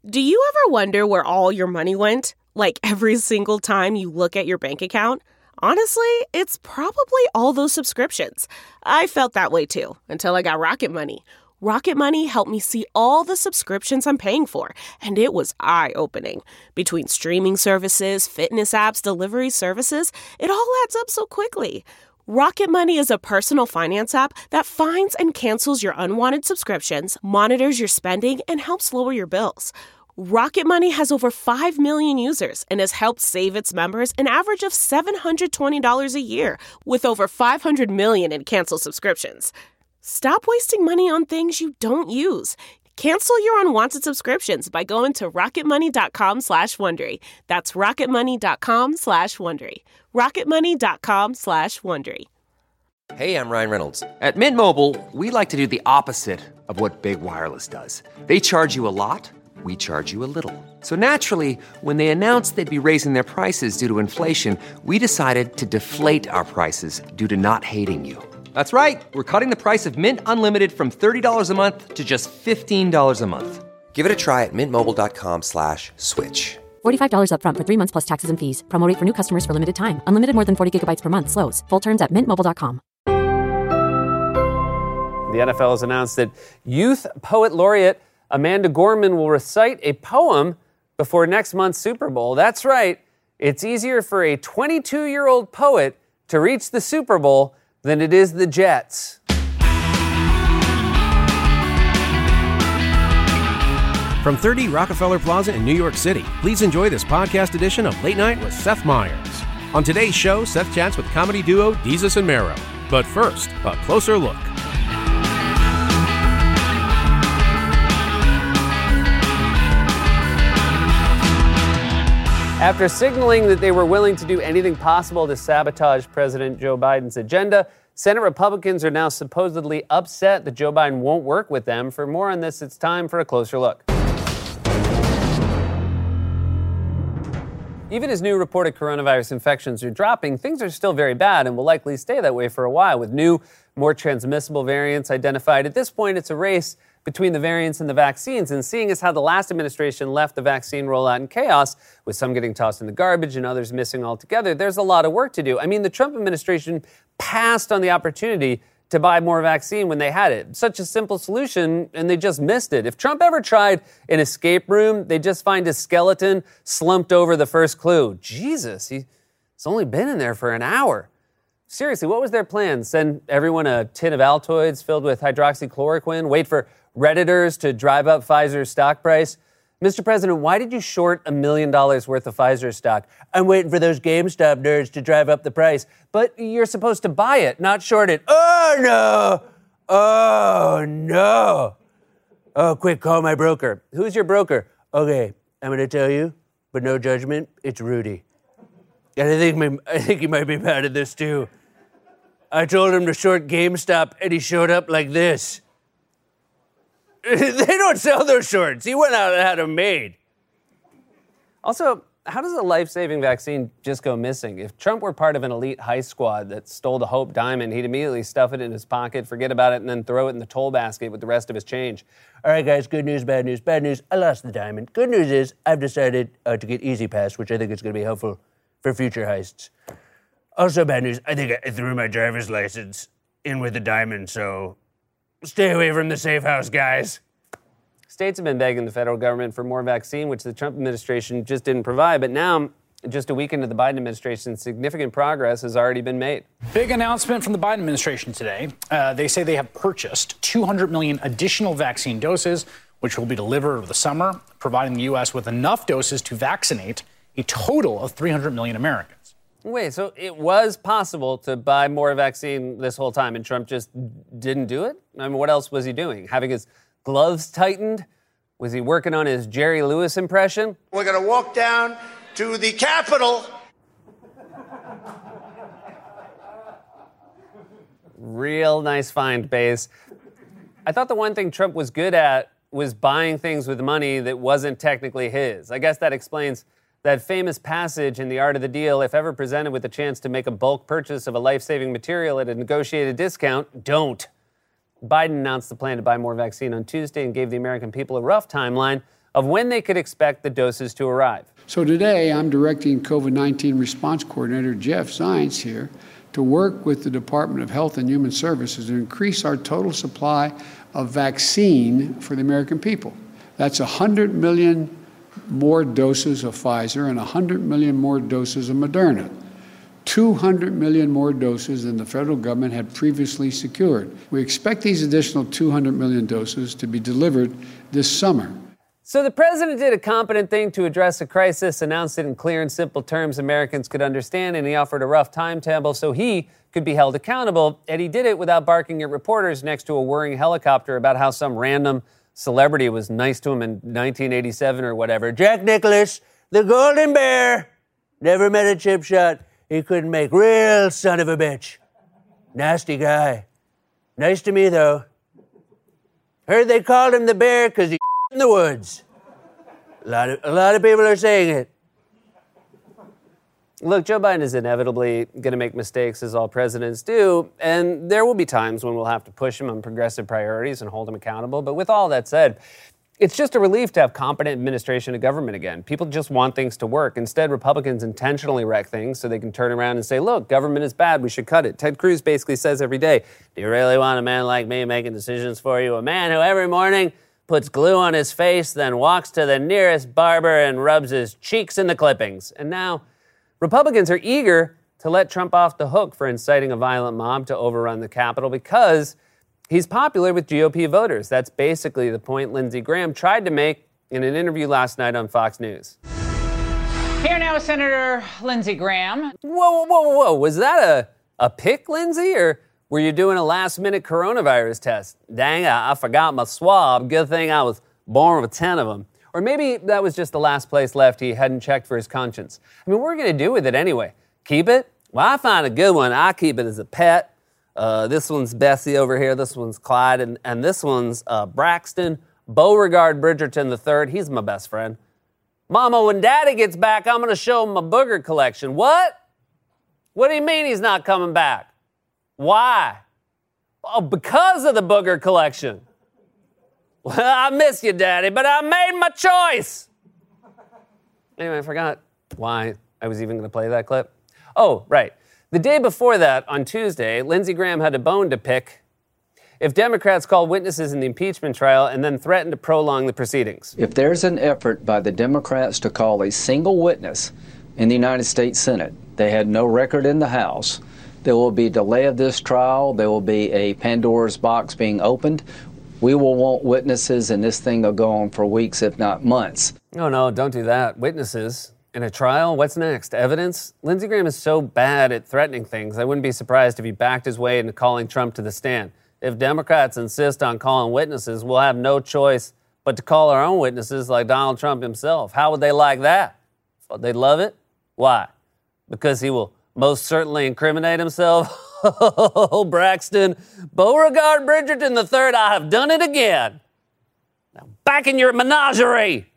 Do you ever wonder where all your money went? Like every single time you look at your bank account? Honestly, it's probably all those subscriptions. I felt that way too, until I got Rocket Money. Rocket Money helped me see all the subscriptions I'm paying for, and it was eye-opening. Between streaming services, fitness apps, delivery services, it all adds up so quickly. Rocket Money is a personal finance app that finds and cancels your unwanted subscriptions, monitors your spending, and helps lower your bills. Rocket Money has over 5 million users and has helped save its members an average of $720 a year, with over 500 million in canceled subscriptions. Stop wasting money on things you don't use. Cancel your unwanted subscriptions by going to rocketmoney.com/Wondery. That's rocketmoney.com/Wondery. rocketmoney.com/Wondery. Hey, I'm Ryan Reynolds. At Mint Mobile, we like to do the opposite of what Big Wireless does. They charge you a lot. We charge you a little. So naturally, when they announced they'd be raising their prices due to inflation, we decided to deflate our prices due to not hating you. That's right. We're cutting the price of Mint Unlimited from $30 a month to just $15 a month. Give it a try at mintmobile.com/switch. $45 up front for 3 months plus taxes and fees. Promo rate for new customers for limited time. Unlimited more than 40 gigabytes per month. Slows full terms at mintmobile.com. The NFL has announced that Youth Poet Laureate Amanda Gorman will recite a poem before next month's Super Bowl. That's right. It's easier for a 22-year-old poet to reach the Super Bowl than it is the Jets. From 30 Rockefeller Plaza in New York City, please enjoy this podcast edition of Late Night with Seth Meyers. On today's show, Seth chats with comedy duo Desus and Mero. But first, a closer look. After signaling that they were willing to do anything possible to sabotage President Joe Biden's agenda, Senate Republicans are now supposedly upset that Joe Biden won't work with them. For more on this, it's time for a closer look. Even as new reported coronavirus infections are dropping, things are still very bad and will likely stay that way for a while, with new, more transmissible variants identified. At this point, it's a race between the variants and the vaccines, and seeing as how the last administration left the vaccine rollout in chaos, with some getting tossed in the garbage and others missing altogether, there's a lot of work to do. I mean, the Trump administration passed on the opportunity to buy more vaccine when they had it. Such a simple solution, and they just missed it. If Trump ever tried an escape room, they'd just find his skeleton slumped over the first clue. Jesus, he's only been in there for an hour. Seriously, what was their plan? Send everyone a tin of Altoids filled with hydroxychloroquine? Wait for Redditors to drive up Pfizer's stock price? Mr. President, why did you short $1 million worth of Pfizer stock? I'm waiting for those GameStop nerds to drive up the price. But you're supposed to buy it, not short it. Oh, no. Oh, no. Oh, quick, call my broker. Who's your broker? Okay, I'm going to tell you, but no judgment, it's Rudy. And I think he might be mad at this, too. I told him to short GameStop, and he showed up like this. They don't sell those shorts. He went out and had them made. Also, how does a life-saving vaccine just go missing? If Trump were part of an elite heist squad that stole the Hope Diamond, he'd immediately stuff it in his pocket, forget about it, and then throw it in the toll basket with the rest of his change. All right, guys, good news, bad news. Bad news, I lost the diamond. Good news is I've decided to get Easy Pass, which I think is going to be helpful for future heists. Also, bad news, I think I threw my driver's license in with the diamond, so stay away from the safe house, guys. States have been begging the federal government for more vaccine, which the Trump administration just didn't provide. But now, just a week into the Biden administration, significant progress has already been made. Big announcement from the Biden administration today. They say they have purchased 200 million additional vaccine doses, which will be delivered over the summer, providing the U.S. with enough doses to vaccinate a total of 300 million Americans. Wait, so it was possible to buy more vaccine this whole time, and Trump just didn't do it? I mean, what else was he doing? Having his gloves tightened? Was he working on his Jerry Lewis impression? We're going to walk down to the Capitol. Real nice find, Bass. I thought the one thing Trump was good at was buying things with money that wasn't technically his. I guess that explains that famous passage in The Art of the Deal: if ever presented with a chance to make a bulk purchase of a life-saving material at a negotiated discount, don't. Biden announced the plan to buy more vaccine on Tuesday and gave the American people a rough timeline of when they could expect the doses to arrive. So today, I'm directing COVID-19 response coordinator Jeff Zients here to work with the Department of Health and Human Services to increase our total supply of vaccine for the American people. That's 100 million more doses of Pfizer and 100 million more doses of Moderna. 200 million more doses than the federal government had previously secured. We expect these additional 200 million doses to be delivered this summer. So the president did a competent thing to address a crisis, announced it in clear and simple terms Americans could understand, and he offered a rough timetable so he could be held accountable. And he did it without barking at reporters next to a whirring helicopter about how some random celebrity was nice to him in 1987 or whatever. Jack Nicklaus, the golden bear, never met a chip shot. He couldn't make. Real son of a bitch. Nasty guy. Nice to me, though. Heard they called him the bear because he in the woods. A lot of people are saying it. Look, Joe Biden is inevitably going to make mistakes, as all presidents do, and there will be times when we'll have to push him on progressive priorities and hold him accountable. But with all that said, it's just a relief to have competent administration of government again. People just want things to work. Instead, Republicans intentionally wreck things so they can turn around and say, look, government is bad, we should cut it. Ted Cruz basically says every day, do you really want a man like me making decisions for you? A man who every morning puts glue on his face, then walks to the nearest barber and rubs his cheeks in the clippings. And now, Republicans are eager to let Trump off the hook for inciting a violent mob to overrun the Capitol because he's popular with GOP voters. That's basically the point Lindsey Graham tried to make in an interview last night on Fox News. Here now, Senator Lindsey Graham. Whoa. Was that a pick, Lindsey, or were you doing a last-minute coronavirus test? Dang, I forgot my swab. Good thing I was born with 10 of them. Or maybe that was just the last place left he hadn't checked for his conscience. I mean, what are we going to do with it anyway? Keep it? Well, I find a good one. I keep it as a pet. This one's Bessie over here. This one's Clyde. And this one's Braxton Beauregard Bridgerton III. He's my best friend. Mama, when Daddy gets back, I'm going to show him my booger collection. What? What do you mean he's not coming back? Why? Oh, because of the booger collection. Well, I miss you, Daddy, but I made my choice. Anyway, I forgot why I was even going to play that clip. Oh, right. The day before that, on Tuesday, Lindsey Graham had a bone to pick if Democrats call witnesses in the impeachment trial and then threaten to prolong the proceedings. If there's an effort by the Democrats to call a single witness in the United States Senate, they had no record in the House, there will be delay of this trial. There will be a Pandora's box being opened. We will want witnesses, and this thing will go on for weeks, if not months. No, don't do that. Witnesses in a trial? What's next? Evidence? Lindsey Graham is so bad at threatening things, I wouldn't be surprised if he backed his way into calling Trump to the stand. If Democrats insist on calling witnesses, we'll have no choice but to call our own witnesses like Donald Trump himself. How would they like that? Well, they'd love it. Why? Because he will most certainly incriminate himself. Oh, Braxton Beauregard Bridgerton III, I have done it again. Now back in your menagerie.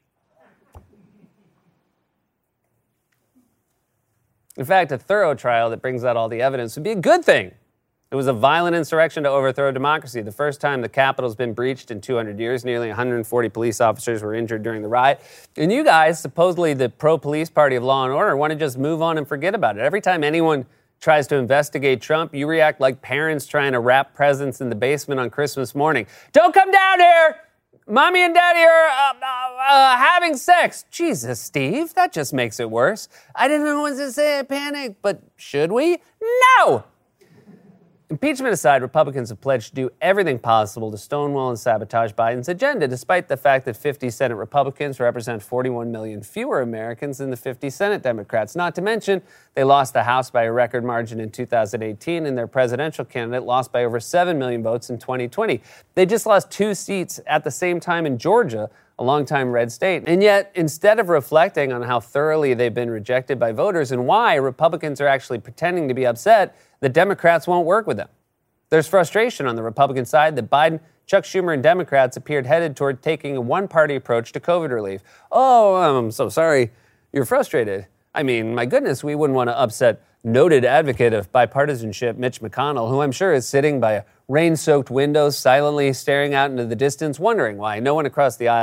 In fact, a thorough trial that brings out all the evidence would be a good thing. It was a violent insurrection to overthrow democracy. The first time the Capitol's been breached in 200 years. Nearly 140 police officers were injured during the riot. And you guys, supposedly the pro-police party of law and order, want to just move on and forget about it. Every time anyone tries to investigate Trump, you react like parents trying to wrap presents in the basement on Christmas morning. Don't come down here! Mommy and Daddy are having sex. Jesus, Steve, that just makes it worse. I didn't know what to say, I panicked, but should we? No! Impeachment aside, Republicans have pledged to do everything possible to stonewall and sabotage Biden's agenda, despite the fact that 50 Senate Republicans represent 41 million fewer Americans than the 50 Senate Democrats. Not to mention, they lost the House by a record margin in 2018, and their presidential candidate lost by over 7 million votes in 2020. They just lost 2 seats at the same time in Georgia, a longtime red state. And yet, instead of reflecting on how thoroughly they've been rejected by voters and why Republicans are actually pretending to be upset, the Democrats won't work with them. There's frustration on the Republican side that Biden, Chuck Schumer, and Democrats appeared headed toward taking a one-party approach to COVID relief. Oh, I'm so sorry you're frustrated. I mean, my goodness, we wouldn't want to upset noted advocate of bipartisanship, Mitch McConnell, who I'm sure is sitting by a rain-soaked window, silently staring out into the distance, wondering why no one across the aisle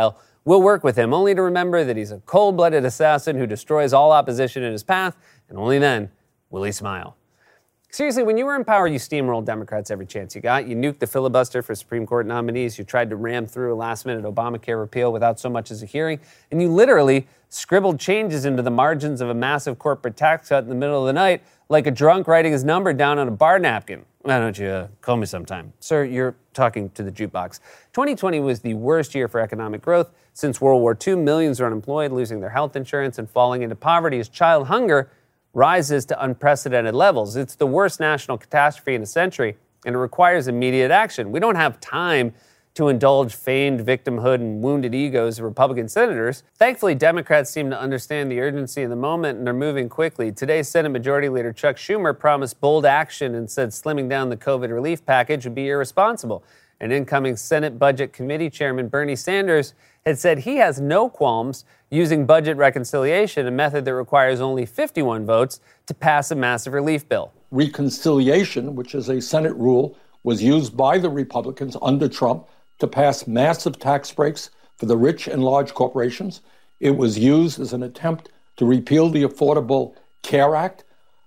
We'll work with him, only to remember that he's a cold-blooded assassin who destroys all opposition in his path, and only then will he smile. Seriously, when you were in power, you steamrolled Democrats every chance you got. You nuked the filibuster for Supreme Court nominees. You tried to ram through a last-minute Obamacare repeal without so much as a hearing. And you literally scribbled changes into the margins of a massive corporate tax cut in the middle of the night like a drunk writing his number down on a bar napkin. Why don't you call me sometime? Sir, you're talking to the jukebox. 2020 was the worst year for economic growth since World War II. Millions are unemployed, losing their health insurance, and falling into poverty as child hunger rises to unprecedented levels. It's the worst national catastrophe in a century, and it requires immediate action. We don't have time to indulge feigned victimhood and wounded egos of Republican senators. Thankfully, Democrats seem to understand the urgency of the moment and are moving quickly. Today's Senate Majority Leader Chuck Schumer promised bold action and said slimming down the COVID relief package would be irresponsible. And incoming Senate Budget Committee Chairman Bernie Sanders had said he has no qualms using budget reconciliation, a method that requires only 51 votes to pass a massive relief bill. Reconciliation, which is a Senate rule, was used by the Republicans under Trump to pass massive tax breaks for the rich and large corporations. It was used as an attempt to repeal the Affordable Care Act.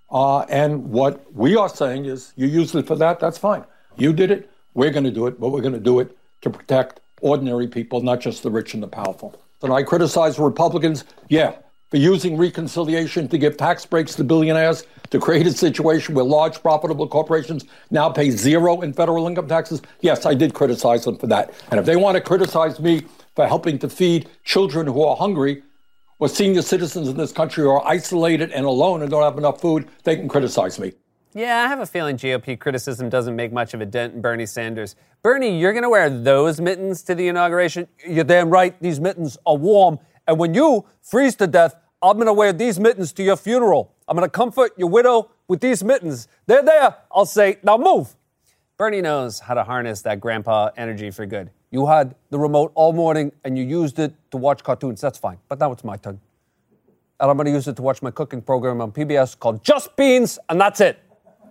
And what we are saying is, you used it for that, that's fine. You did it, we're going to do it, but we're going to do it to protect ordinary people, not just the rich and the powerful. And I criticize Republicans, for using reconciliation to give tax breaks to billionaires, to create a situation where large profitable corporations now pay zero in federal income taxes. Yes, I did criticize them for that. And if they want to criticize me for helping to feed children who are hungry or senior citizens in this country who are isolated and alone and don't have enough food, they can criticize me. Yeah, I have a feeling GOP criticism doesn't make much of a dent in Bernie Sanders. Bernie, you're going to wear those mittens to the inauguration? You're damn right, these mittens are warm. And when you freeze to death, I'm going to wear these mittens to your funeral. I'm going to comfort your widow with these mittens. They're there. I'll say, now move. Bernie knows how to harness that grandpa energy for good. You had the remote all morning and you used it to watch cartoons. That's fine. But now it's my turn. And I'm going to use it to watch my cooking program on PBS called Just Beans, and that's it.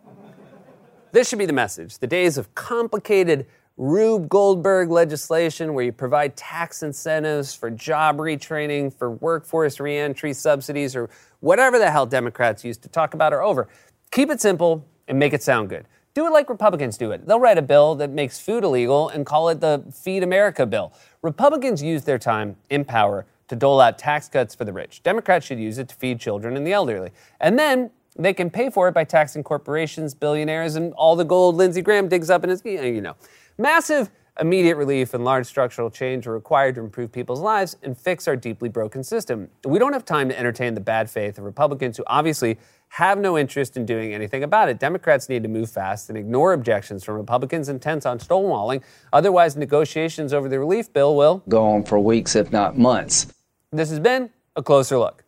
This should be the message. The days of complicated Rube Goldberg legislation where you provide tax incentives for job retraining, for workforce reentry subsidies, or whatever the hell Democrats used to talk about are over. Keep it simple and make it sound good. Do it like Republicans do it. They'll write a bill that makes food illegal and call it the Feed America bill. Republicans use their time in power to dole out tax cuts for the rich. Democrats should use it to feed children and the elderly. And then they can pay for it by taxing corporations, billionaires, and all the gold Lindsey Graham digs up in his, Massive immediate relief and large structural change are required to improve people's lives and fix our deeply broken system. We don't have time to entertain the bad faith of Republicans who obviously have no interest in doing anything about it. Democrats need to move fast and ignore objections from Republicans intent on stonewalling. Otherwise, negotiations over the relief bill will go on for weeks, if not months. This has been A Closer Look.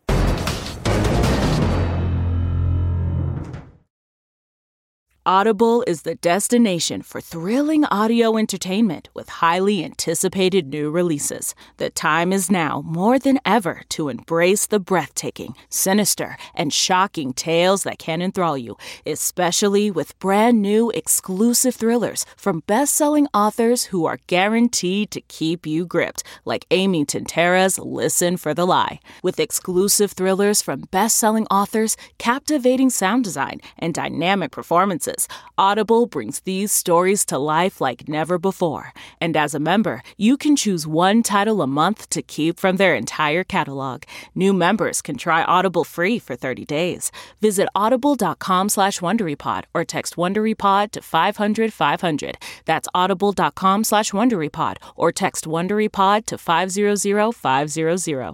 Audible is the destination for thrilling audio entertainment with highly anticipated new releases. The time is now more than ever to embrace the breathtaking, sinister, and shocking tales that can enthrall you, especially with brand new exclusive thrillers from best-selling authors who are guaranteed to keep you gripped, like Amy Tintera's Listen for the Lie. With exclusive thrillers from best-selling authors, captivating sound design, and dynamic performances, Audible brings these stories to life like never before. And as a member, you can choose one title a month to keep from their entire catalog. New members can try Audible free for 30 days. Visit audible.com/WonderyPod or text WonderyPod to 500-500. That's audible.com/WonderyPod or text WonderyPod to 500-500.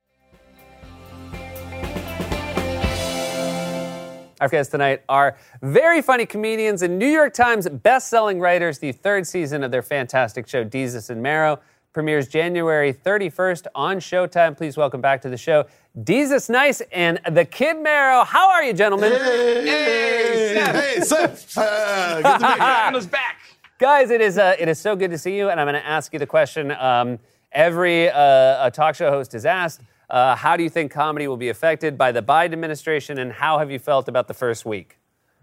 Our guests tonight are very funny comedians and New York Times best-selling writers. The third season of their fantastic show, Desus and Mero, premieres January 31st on Showtime. Please welcome back to the show, Desus Nice and the Kid Mero. How are you, gentlemen? Hey, Seth. Good to be having us back. Guys, it is so good to see you, and I'm going to ask you the question every talk show host is asked. How do you think comedy will be affected by the Biden administration, and how have you felt about the first week?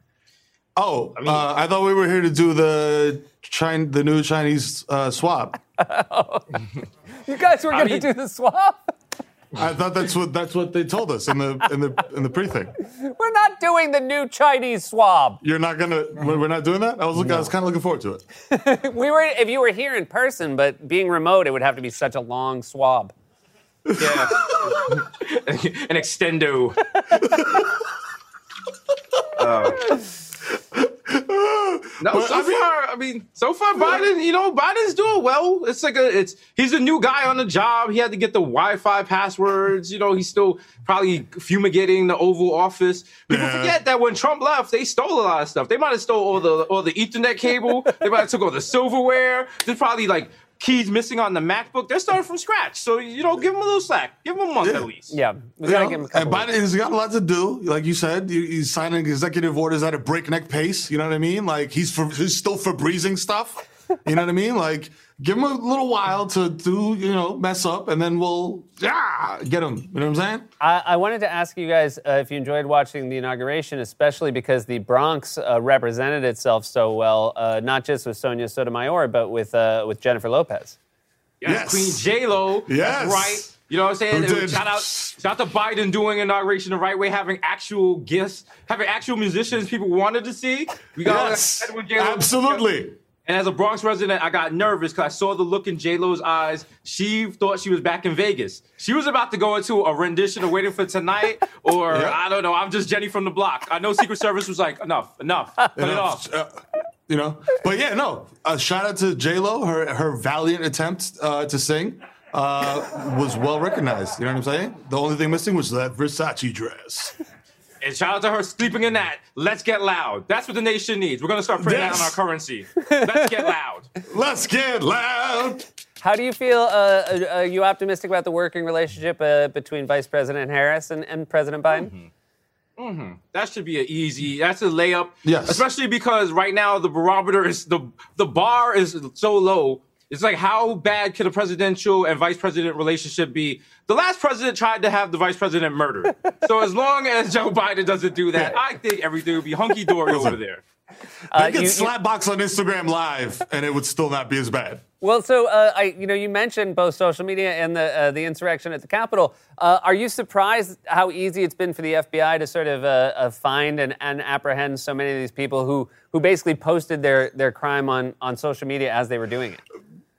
I thought we were here to do the new Chinese swap. You guys were going to do the swab? I thought that's what they told us in the pre-thing. We're not doing the new Chinese swab. You're not gonna. We're not doing that. I was kind of looking forward to it. If you were here in person, but being remote, it would have to be such a long swab. Yeah, an extendo. No, so far, Biden, Biden's doing well. It's like he's a new guy on the job. He had to get the Wi-Fi passwords. He's still probably fumigating the Oval Office. People forget that when Trump left, they stole a lot of stuff. They might have stole all the Ethernet cable. They might have took all the silverware. There's probably keys missing on the MacBook. They're starting from scratch. So, give them a little slack. Give them a month at least. Yeah. We got to give him a couple. And Biden has got a lot to do. Like you said, he's signing executive orders at a breakneck pace. You know what I mean? He's still Febrezing stuff. You know what I mean? Give him a little while to mess up, and then we'll get him. You know what I'm saying? I wanted to ask you guys if you enjoyed watching the inauguration, especially because the Bronx represented itself so well, not just with Sonia Sotomayor, but with Jennifer Lopez. Yes. Queen J-Lo. Yes. That's right. You know what I'm saying? Shout out to Biden doing inauguration the right way, having actual guests, having actual musicians people wanted to see. We got absolutely. And as a Bronx resident, I got nervous because I saw the look in J-Lo's eyes. She thought she was back in Vegas. She was about to go into a rendition of Waiting for Tonight, or I don't know, I'm just Jenny from the block. I know Secret Service was like, enough, put it off. But shout out to J-Lo. Her valiant attempt to sing was well recognized. You know what I'm saying? The only thing missing was that Versace dress. And shout out to her sleeping in that. Let's get loud. That's what the nation needs. We're going to start putting that on our currency. Let's get loud. Let's get loud. How do you feel? Are you optimistic about the working relationship between Vice President Harris and President Biden? Mm-hmm. That should be that's a layup. Yes. Especially because right now the barometer is, the bar is so low. It's like, how bad could a presidential and vice president relationship be? The last president tried to have the vice president murdered. So as long as Joe Biden doesn't do that, I think everything would be hunky-dory over there. They could slapbox on Instagram Live, and it would still not be as bad. Well, so you mentioned both social media and the insurrection at the Capitol. Are you surprised how easy it's been for the FBI to sort of find and apprehend so many of these people who basically posted their crime on social media as they were doing it?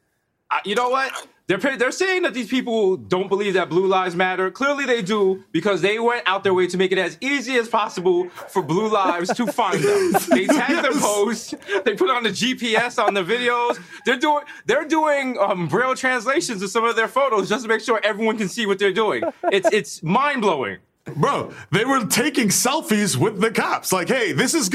You know what? They're saying that these people don't believe that Blue Lives Matter. Clearly they do, because they went out their way to make it as easy as possible for Blue Lives to find them. They tag their posts. They put on the GPS on the videos. They're doing Braille translations of some of their photos just to make sure everyone can see what they're doing. It's mind-blowing. Bro, they were taking selfies with the cops. Like, hey,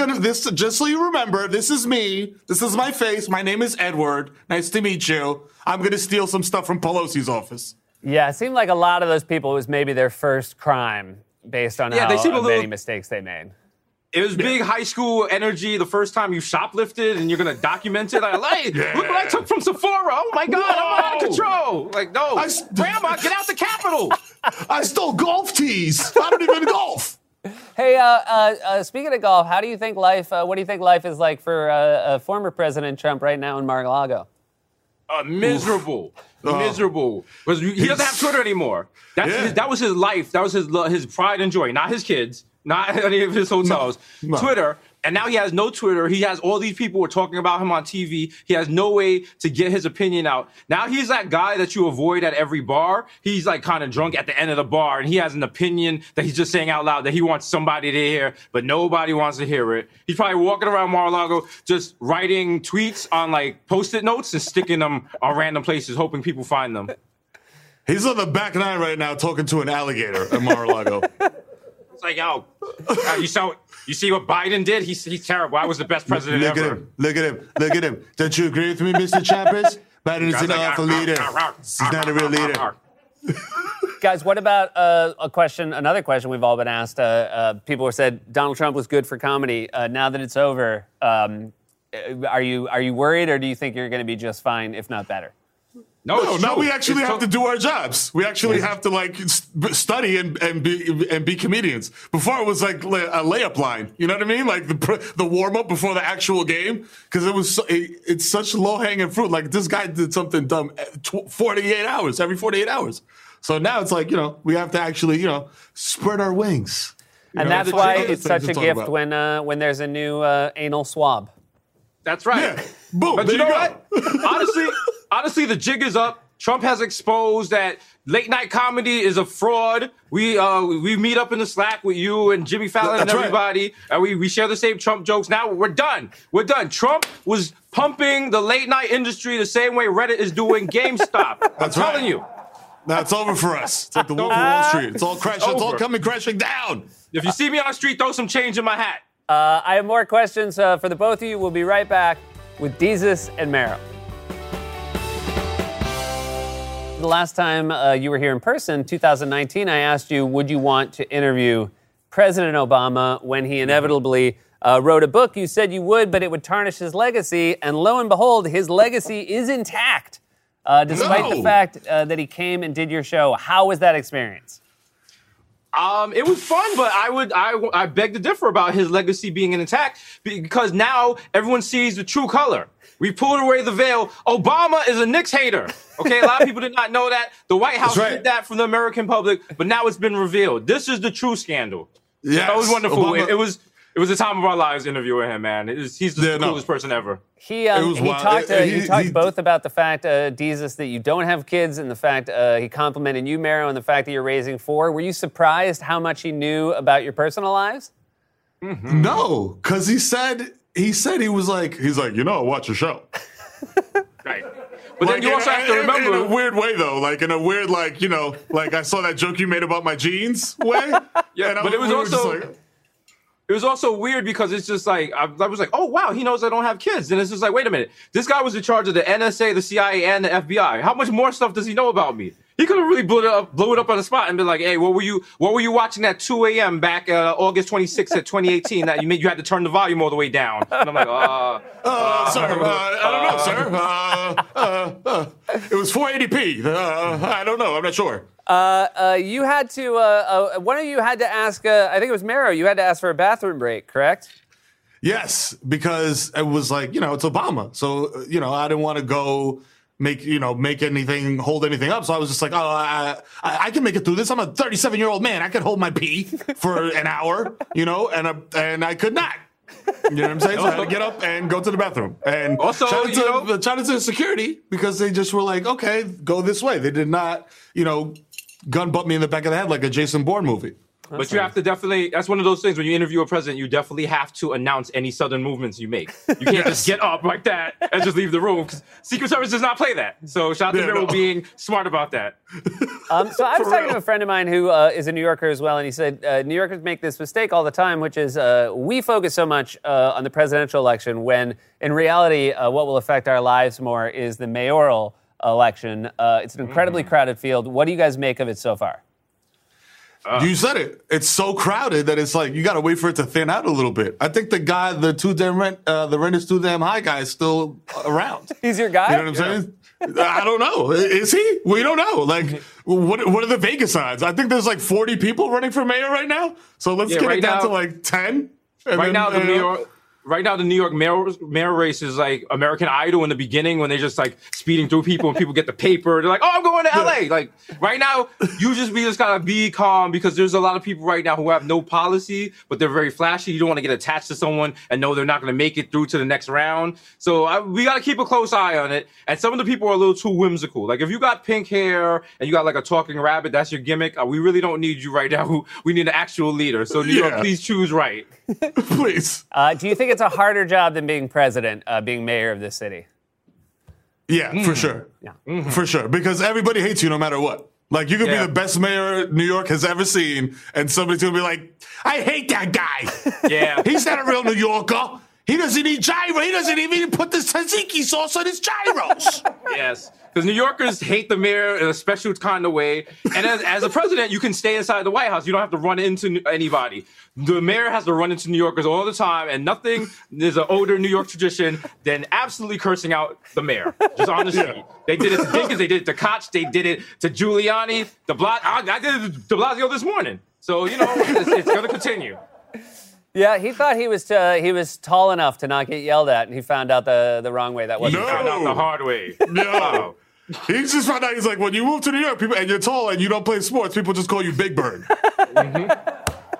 just so you remember, this is me. This is my face. My name is Edward. Nice to meet you. I'm going to steal some stuff from Pelosi's office. Yeah, it seemed like a lot of those people, it was maybe their first crime based on how many mistakes they made. It was big high school energy the first time you shoplifted, and you're going to document it. Look what I took from Sephora. Oh, my God, I'm out of control. No. Grandma, get out the Capitol. I stole golf tees. I don't even golf. Hey, speaking of golf, what do you think life is like for former President Trump right now in Mar-a-Lago? Miserable. Miserable. Because he doesn't have Twitter anymore. That was his life. That was his pride and joy. Not his kids. Not any of his hotels. No. Twitter. And now he has no Twitter. He has all these people who are talking about him on TV. He has no way to get his opinion out. Now he's that guy that you avoid at every bar. He's kind of drunk at the end of the bar, and he has an opinion that he's just saying out loud that he wants somebody to hear, but nobody wants to hear it. He's probably walking around Mar-a-Lago just writing tweets on Post-it notes and sticking them on random places, hoping people find them. He's on the back nine right now talking to an alligator at Mar-a-Lago. It's like, you see what Biden did? He's terrible. I was the best president ever. Look at him. Don't you agree with me, Mr. Chappers? Biden is an awful leader. He's not a real leader. Guys, what about another question we've all been asked? People have said Donald Trump was good for comedy. Now that it's over, are you worried, or do you think you're going to be just fine, if not better? No, now we actually have to do our jobs. We actually have to like study and be comedians. Before it was like a layup line. You know what I mean? Like the warm up before the actual game, because it's such low hanging fruit. Like this guy did something dumb 48 hours every 48 hours. So now it's like we have to actually spread our wings. And that's why it's such a gift when there's a new anal swab. That's right. Yeah. Boom. But there you know go. what? Honestly, the jig is up. Trump has exposed that late night comedy is a fraud. We meet up in the Slack with you and Jimmy Fallon and everybody, and we share the same Trump jokes. Now we're done. We're done. Trump was pumping the late night industry the same way Reddit is doing GameStop. I'm telling you. That's over for us. It's like the Wolf of Wall Street. It's all crashing. It's all coming crashing down. If you see me on the street, throw some change in my hat. I have more questions for the both of you. We'll be right back with Desus and Mero. The last time you were here in person, 2019, I asked you, would you want to interview President Obama when he inevitably wrote a book? You said you would, but it would tarnish his legacy. And lo and behold, his legacy is intact, despite the fact that he came and did your show. How was that experience? It was fun, but I beg to differ about his legacy being intact because now everyone sees the true color. We pulled away the veil. Obama is a Knicks hater. Okay, a lot of people did not know that. The White House hid that from the American public, but now it's been revealed. This is the true scandal. Yeah, that was wonderful. Obama, it was the time of our lives interviewing him, man. He's the coolest person ever. He talked both about the fact, Desus, that you don't have kids, and the fact he complimented you, Mero, and the fact that you're raising 4. Were you surprised how much he knew about your personal lives? Mm-hmm. No, because he said he was like, watch your show. Right. But then you also have to remember. In a weird way, though. Like, in a weird, like I saw that joke you made about my jeans way. Yeah, but it was also weird because it's just like, I was like, oh, wow, he knows I don't have kids. And it's just like, wait a minute. This guy was in charge of the NSA, the CIA, and the FBI. How much more stuff does he know about me? He could have really blew it up on the spot and been like, hey, what were you watching at 2 a.m. back August 26th at 2018 that you had to turn the volume all the way down? And I'm like, sir, I don't know, sir. It was 480p. I don't know. I'm not sure. You had to, one of you had to ask, I think it was Mero, you had to ask for a bathroom break, correct? Yes, because it was like, it's Obama. So, I didn't want to go hold anything up. So I was just like, I can make it through this. I'm a 37-year-old man. I could hold my pee for an hour, and I could not. You know what I'm saying? So I had to get up and go to the bathroom. And also, shout out to security because they just were like, okay, go this way. They did not, gun butt me in the back of the head like a Jason Bourne movie. But you have to definitely, that's one of those things when you interview a president, you definitely have to announce any sudden movements you make. You can't just get up like that and just leave the room because Secret Service does not play that. So shout out to Mero being smart about that. So I was talking to a friend of mine who is a New Yorker as well, and he said New Yorkers make this mistake all the time, which is we focus so much on the presidential election when in reality what will affect our lives more is the mayoral election. It's an incredibly crowded field. What do you guys make of it so far? You said it. It's so crowded that it's like you got to wait for it to thin out a little bit. I think the guy, the rent is too damn high guy, is still around. He's your guy? You know what I'm saying? I don't know. Is he? We don't know. Like, what are the Vegas odds? I think there's like 40 people running for mayor right now. So let's get it down to like 10. Right now, the New York mayor race is like American Idol in the beginning when they're just like speeding through people and people get the paper. They're like, oh, I'm going to LA. Like right now, we just gotta be calm because there's a lot of people right now who have no policy, but they're very flashy. You don't want to get attached to someone and know they're not going to make it through to the next round. So we got to keep a close eye on it. And some of the people are a little too whimsical. Like if you got pink hair and you got like a talking rabbit, that's your gimmick. We really don't need you right now. We need an actual leader. So New York, please choose right. Please. Do you think it's a harder job than being president, being mayor of this city? Yeah, for sure. Yeah. Mm-hmm. For sure. Because everybody hates you no matter what. Like, you could be the best mayor New York has ever seen, and somebody's going to be like, I hate that guy. Yeah. He's not a real New Yorker. He doesn't eat gyro. He doesn't even put the tzatziki sauce on his gyros. Yes, because New Yorkers hate the mayor in a special kind of way. And as a president, you can stay inside the White House. You don't have to run into anybody. The mayor has to run into New Yorkers all the time, and nothing is an older New York tradition than absolutely cursing out the mayor. Just on the street. They did it to Dinkins. They did it to Koch. They did it to Giuliani. I did it to de Blasio this morning. So, it's going to continue. Yeah, he thought he was tall enough to not get yelled at, and he found out the wrong way. That wasn't true. Found out the hard way. No. He just found out, he's like, when you move to New York, people, and you're tall and you don't play sports, people just call you Big Bird. Mm-hmm.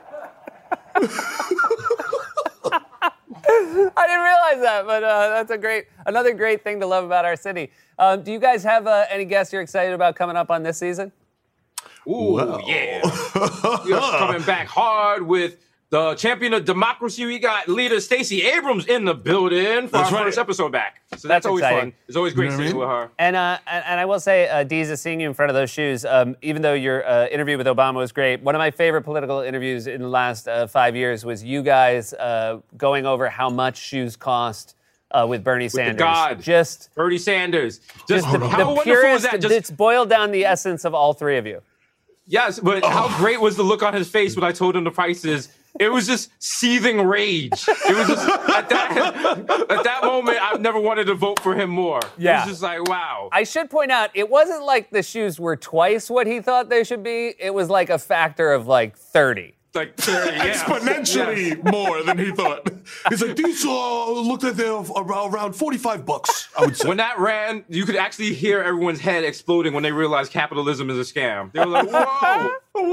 I didn't realize that, but that's another great thing to love about our city. Do you guys have any guests you're excited about coming up on this season? Ooh, yeah. We're coming back hard with the champion of democracy. We got leader Stacey Abrams in the building for our first episode back. So that's always exciting. Fun. It's always great sitting with her. And I will say, Deeza, seeing you in front of those shoes, even though your interview with Obama was great, one of my favorite political interviews in the last 5 years was you guys going over how much shoes cost with Bernie Sanders. Bernie Sanders. Just how the purest, it's boiled down the essence of all three of you. Yes, but how great was the look on his face when I told him the prices? It was just seething rage. It was just at that moment, I've never wanted to vote for him more. Yeah. It was just like, wow. I should point out, it wasn't like the shoes were twice what he thought they should be. It was like a factor of like 30. Like 30, yeah. Exponentially more than he thought. He's like, these looked like they're around $45, I would say. When that ran, you could actually hear everyone's head exploding when they realized capitalism is a scam. They were like, whoa!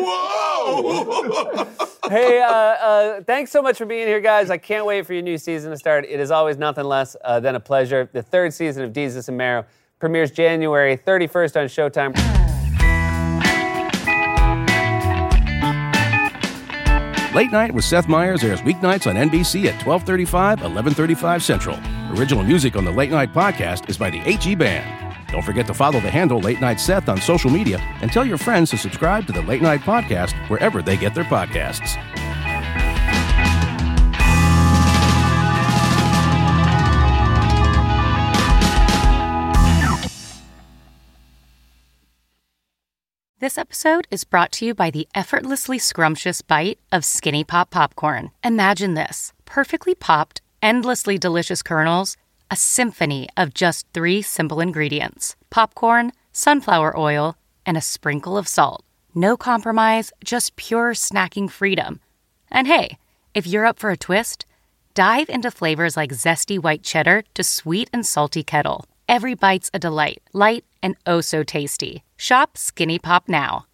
Whoa! Hey, thanks so much for being here, guys. I can't wait for your new season to start. It is always nothing less than a pleasure. The third season of Desus and Mero premieres January 31st on Showtime. Late Night with Seth Meyers airs weeknights on NBC at 12:35, 11:35 Central. Original music on the Late Night podcast is by the HE Band. Don't forget to follow the handle Late Night Seth on social media and tell your friends to subscribe to the Late Night podcast wherever they get their podcasts. This episode is brought to you by the effortlessly scrumptious bite of Skinny Pop popcorn. Imagine this: perfectly popped, endlessly delicious kernels, a symphony of just 3 simple ingredients: popcorn, sunflower oil, and a sprinkle of salt. No compromise, just pure snacking freedom. And hey, if you're up for a twist, dive into flavors like zesty white cheddar to sweet and salty kettle. Every bite's a delight, light and oh so tasty. Shop Skinny Pop now.